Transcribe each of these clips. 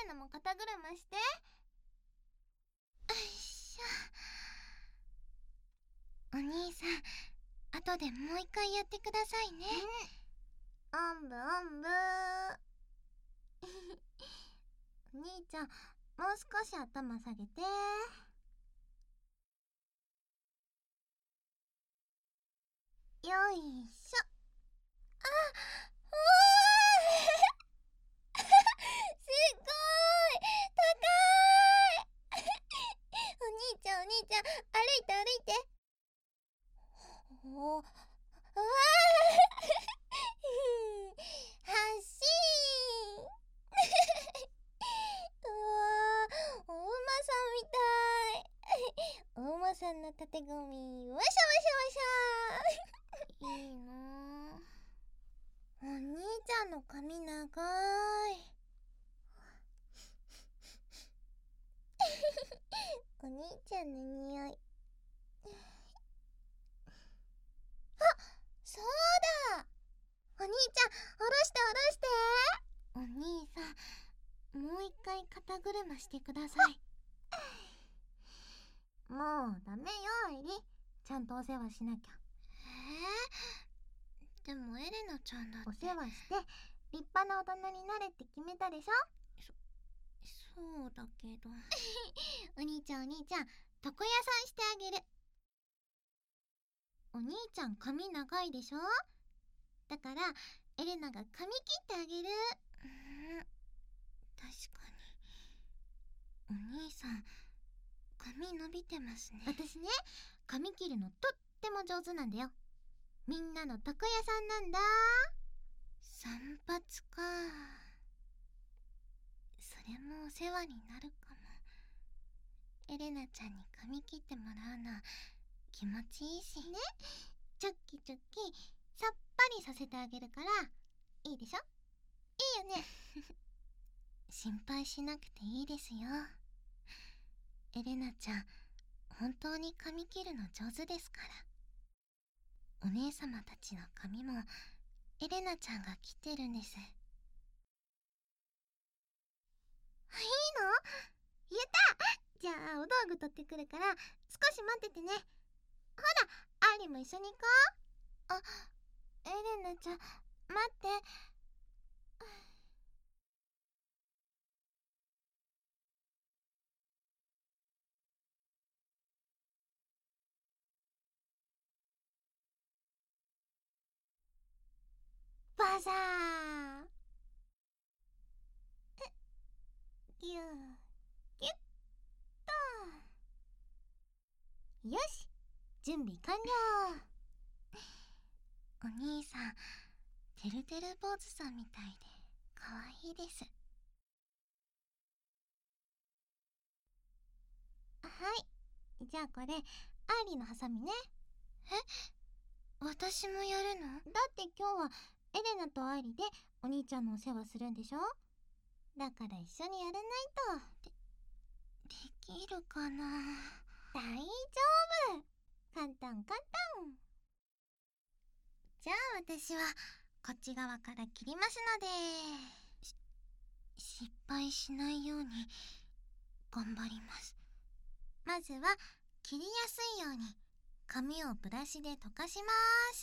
レナも肩車して。よいしょ。お兄さん、後でもう一回やってくださいね。おんぶおんぶ。お兄ちゃん、もう少し頭下げて。よいしょ。あ、おーすごい高いお兄ちゃん、歩いて歩いて。おー、うわー発進うわー、お馬さんみたい。お馬さんのたてがみ、わしゃわしゃわしゃいいなぁ。お兄ちゃんの髪長い。お兄ちゃんの匂い。あ、そうだ。お兄ちゃん、下ろして下ろして。お兄さん、もう一回肩車してください。もうダメよ、エリ。ちゃんとお世話しなきゃ。でもエレナちゃんだって。お世話して立派な大人になれって決めたでしょ。そうだけどお兄ちゃん、床屋さんしてあげる。お兄ちゃん髪長いでしょ。だからエレナが髪切ってあげる。確かにお兄さん髪伸びてますね。私ね、髪切るのとっても上手なんだよ。みんなの床屋さんなんだ。散髪か。それもお世話になるかも。エレナちゃんに髪切ってもらうの気持ちいいしね。チョッキチョッキさっぱりさせてあげるからいいでしょ。いいよね心配しなくていいですよ。エレナちゃん本当に髪切るの上手ですから。お姉様たちの髪もエレナちゃんが切ってるんです。いいの？やった！じゃあお道具取ってくるから少し待っててね。ほら、アーリも一緒に行こう。あ、エレナちゃん、待って。バザー。ギューギュッと。よし、準備完了。お兄さんてるてる坊主さんみたいでかわいいです。はい、じゃあこれアーリーのハサミね。私もやるの？だって今日はエレナとアイリでお兄ちゃんのお世話するんでしょ。だから一緒にやらないと。できるかな。大丈夫、簡単簡単。じゃあ私はこっち側から切りますので、失敗しないように頑張ります。まずは切りやすいように髪をブラシで溶かします。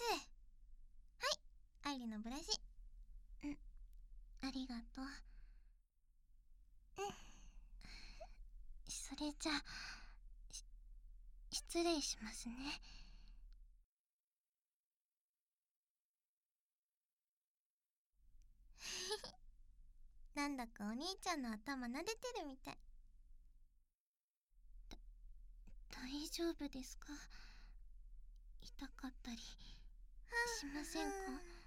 はい、アイリのブラシ。ありがとう。それじゃあ失礼しますね。なんだかお兄ちゃんの頭撫でてるみたい。大丈夫ですか？痛かったりしませんか？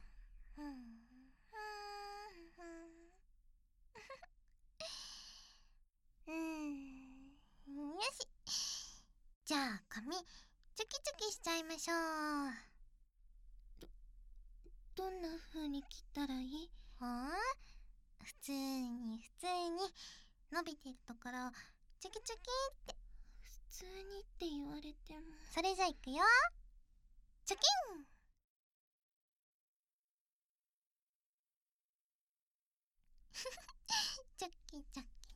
よし。じゃあ髪チョキチョキしちゃいましょう。どんな風に切ったらいい？普通に伸びてるところをチョキチョキって。普通にって言われても。それじゃいくよ。チョキンチョキチョキ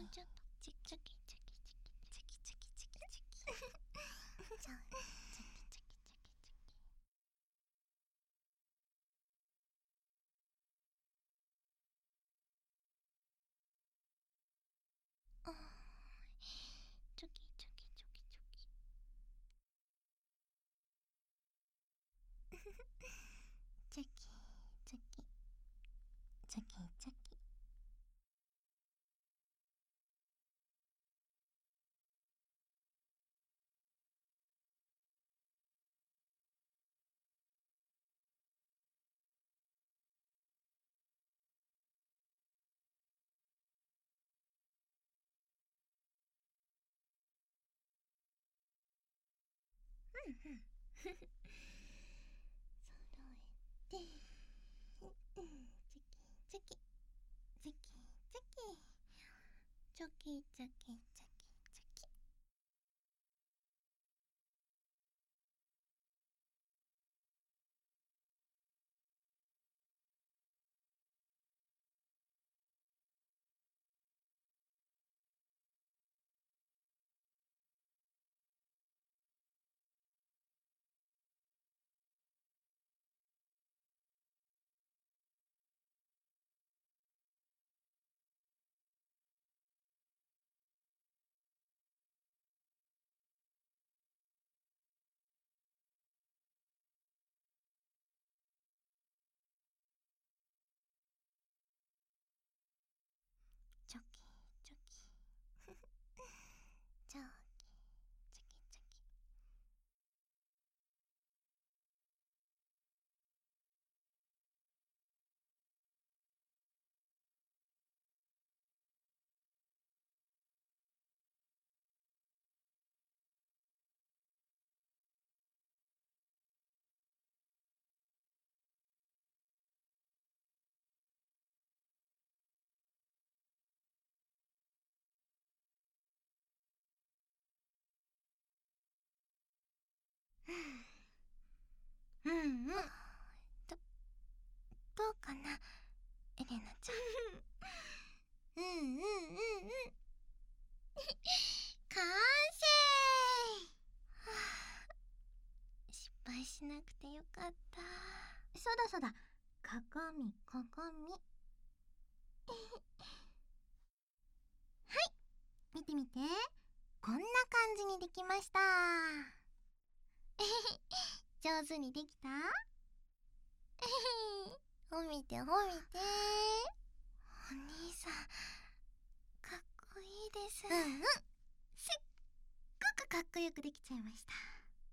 もうちょっとチョキチョキチョキチョキチョキチョキチョキチョキチョキチョキチョキチョキチョキあーチョキチョキチョチョキチョキチョキチョキ。うんうん。揃えて、チョキチョキチョキチョキチョキチョキチョキチョキ。チョキチョキチョキチョキチョキ。うんうん。どうかな、エレナちゃん。うんうんうんうん。完成。はあ、失敗しなくてよかった。そうだそうだ、鏡鏡。はい、見てみて。こんな感じにできました。上手にできた？褒めて褒めて。お兄さん、かっこいいです。うんうん、すっごくかっこよくできちゃいました。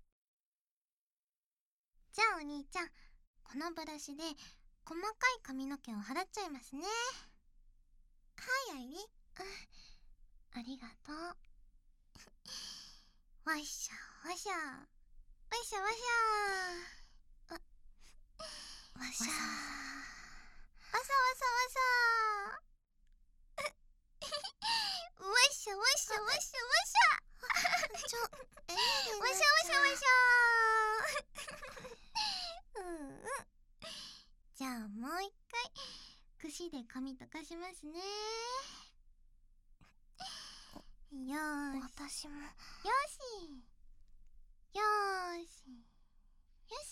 じゃあお兄ちゃん、このブラシで細かい髪の毛を払っちゃいますね。はい、愛理。うん、ありがとう。わっしゃわしゃわしゃわしゃ。わしゃわさわさわさ。わっしゃわしゃわしゃわしゃ。ちょ、わしゃわしゃわしゃ。うんうん。じゃあもう一回櫛で髪とかしますね。よーし。私も。よし。よーし。よし。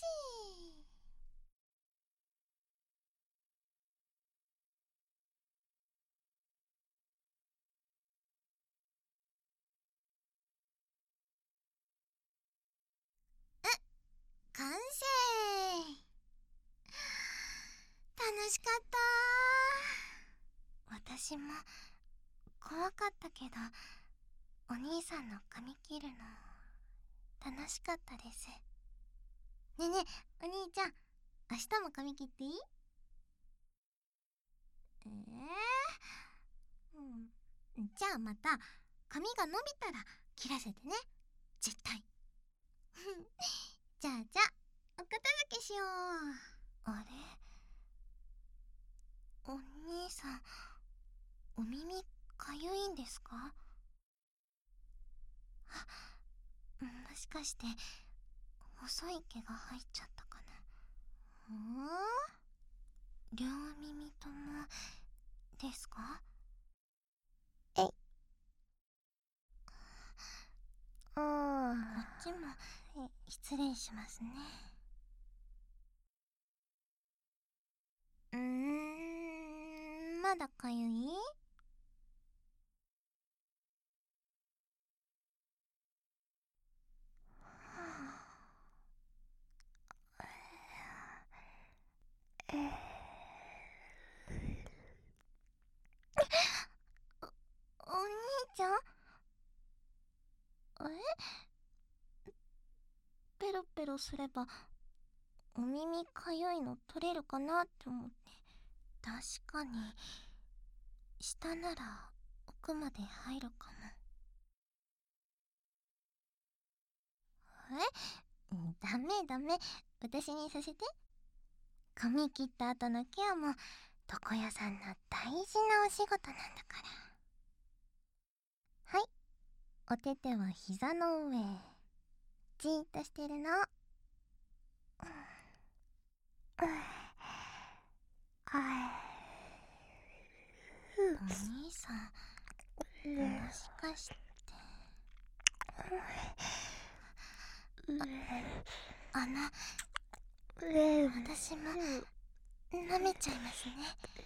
完成。楽しかった。私も怖かったけど、お兄さんの髪切るの楽しかったです。ねえねえ、お兄ちゃん、明日も髪切っていい？うん。じゃあまた髪が伸びたら切らせてね、絶対。じゃあお片付けしよう。あれ、お兄さん、お耳かゆいんですか？もしかして細い毛が入っちゃったかな。両耳ともですか？えい。こっちも失礼しますね。まだかゆい？ ロすればお耳かゆいの取れるかなって思って。確かに下なら奥まで入るかも。ダメダメ、私にさせて。髪切った後のケアも床屋さんの大事なお仕事なんだから。はい、お手手は膝の上。じーっとしてるの。お兄さん、もしかして。私も舐めちゃいますね。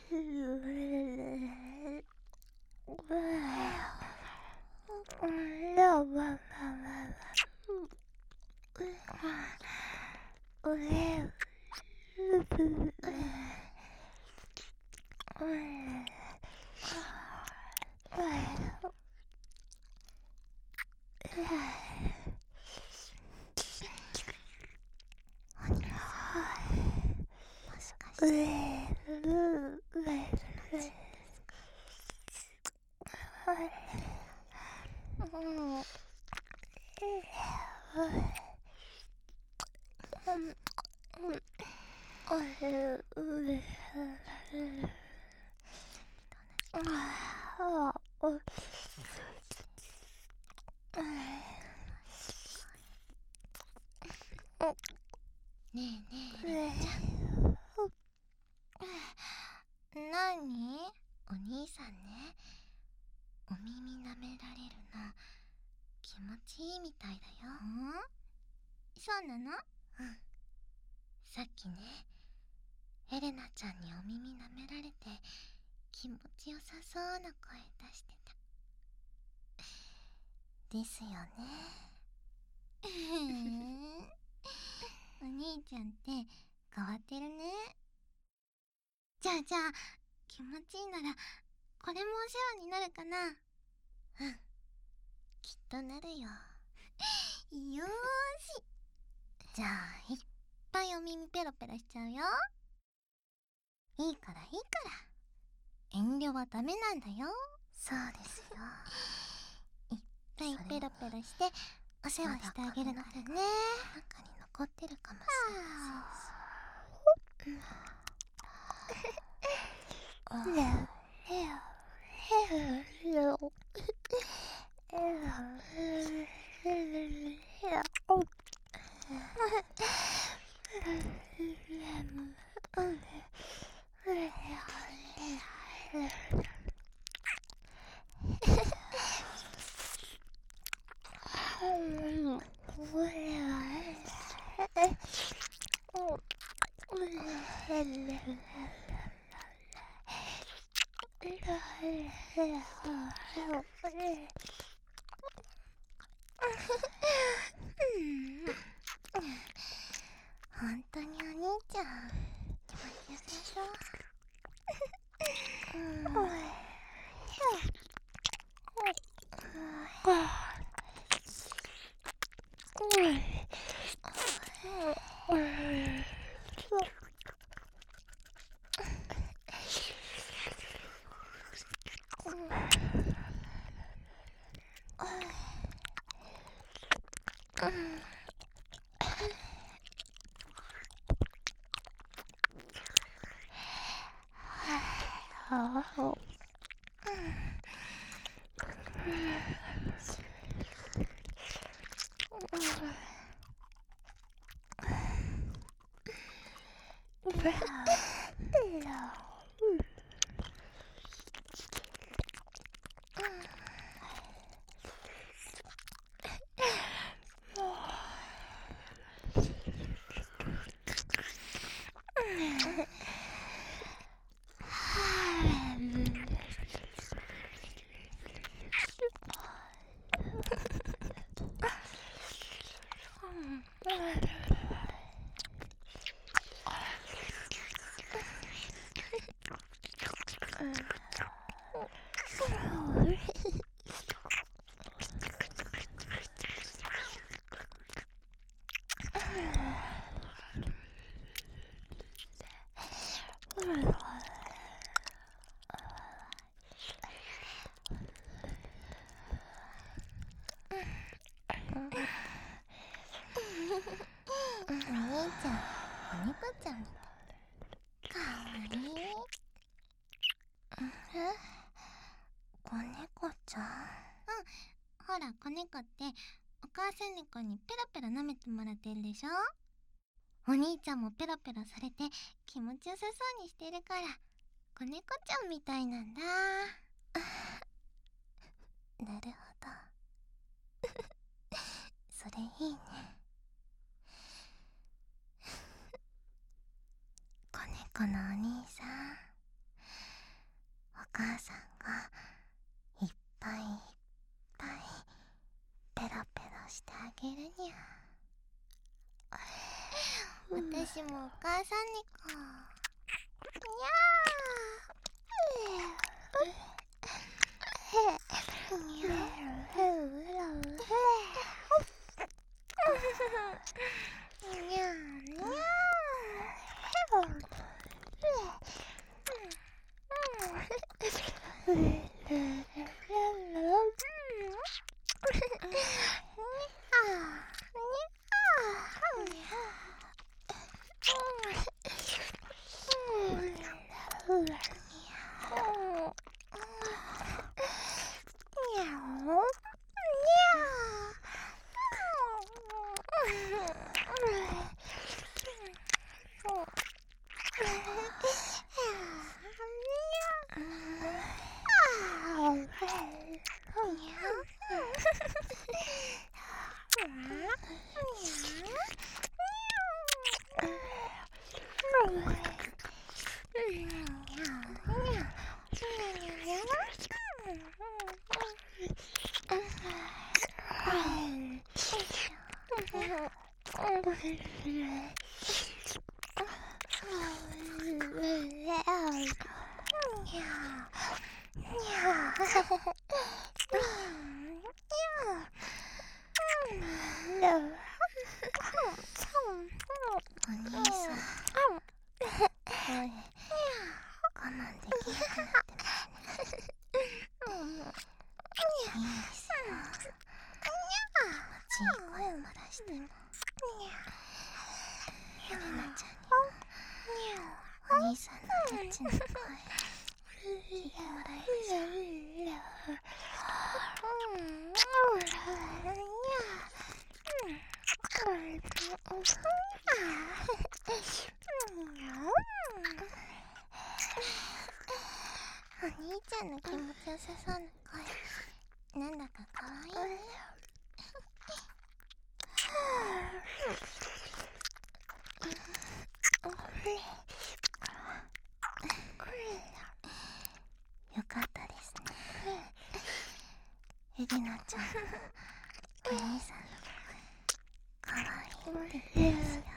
もしかしてねえねえ、エレナちゃん。なに？お兄さんね、お耳舐められるの気持ちいいみたいだよ。そうなの？さっきね、エレナちゃんにお耳舐められて気持ちよさそうな声出してた。ですよね。お兄ちゃんって変わってるね。じゃあ気持ちいいならこれもお世話になるかな。きっとなるよ。よーし、じゃあいっぱいお耳ペロペロしちゃうよ。いいから遠慮はダメなんだよ。そうですよ。いっぱいペロペロしてお世話してあげるからね。中に残ってるかもしれない。本当にお兄ちゃん気持ちよさそう。 お兄ちゃん、お猫ちゃんみたい。かわいい。子猫ちゃん。ほら、子猫ってお母さん猫にペロペロ舐めてもらってるでしょ。お兄ちゃんもペロペロされて気持ちよさそうにしてるから子猫ちゃんみたいなんだ。なるほど。それいいね。子猫のお兄さん、お母さんがいっぱいいっぱいペロペロしてあげるにゃ。私もお母さん猫。にゃお兄ちゃんの気持ちよさそうな声、なんだかかわいいね。よかったですね。エリナちゃん、お兄さんの声、かわいいって言うんですよ。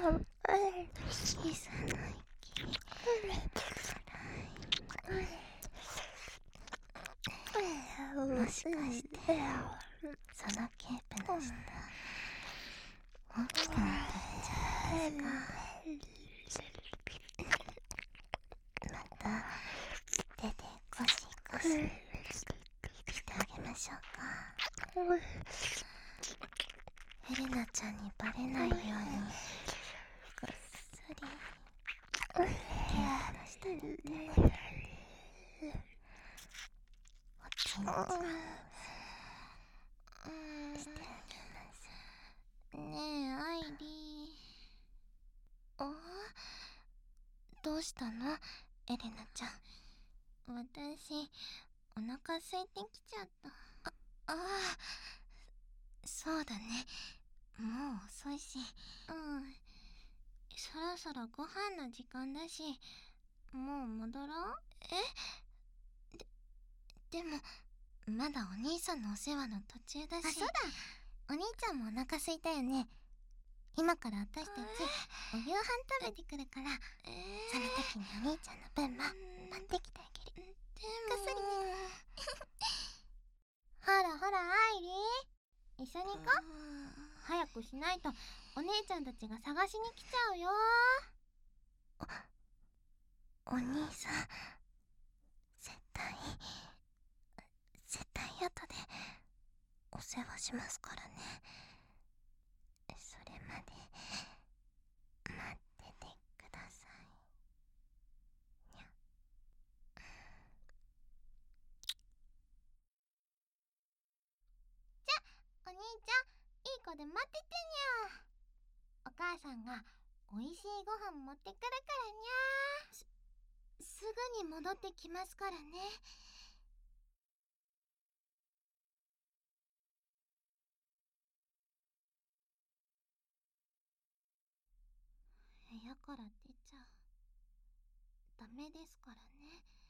小さな息。もしかしてそのケープの下大きくなってるんじゃないですか。また手でゴシゴシしてあげましょうか。エレナちゃんにバレないようにぐっすりケープの下に手を入れておちんちんしてあげます。ねえアイリー。どうしたのエレナちゃん。私お腹空いてきちゃった。ああ、そうだね。もう遅いし。そろそろご飯の時間だし、もう戻ろう。でもまだお兄さんのお世話の途中だし。あ、そうだ、お兄ちゃんもお腹空いたよね。今から私たちお夕飯食べてくるから、その時にお兄ちゃんの分も持ってきてあげる。ぐっすりね。ほらほらアイリー、一緒に行こう。早くしないとお姉ちゃんたちが探しに来ちゃうよ。お兄さん、絶対後でお世話しますからね。それまで待っててください。にゃ。じゃ、お兄ちゃん、いい子で待っててにゃ。お母さんがおいしいご飯持ってくるからにゃ。すぐに戻ってきますからね。部屋から出ちゃダメですからね。